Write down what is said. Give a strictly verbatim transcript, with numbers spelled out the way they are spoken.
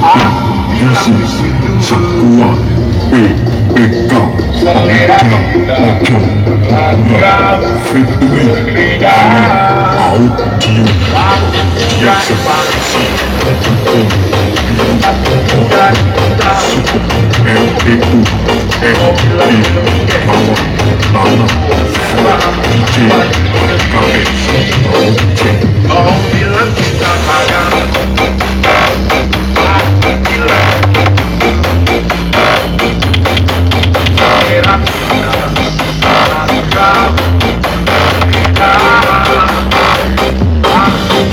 Yesus sekuat P P K Panjang Ojo Nah Fitri Audio Biasa Pendukung Suku L E U F I Bawah Tanah D J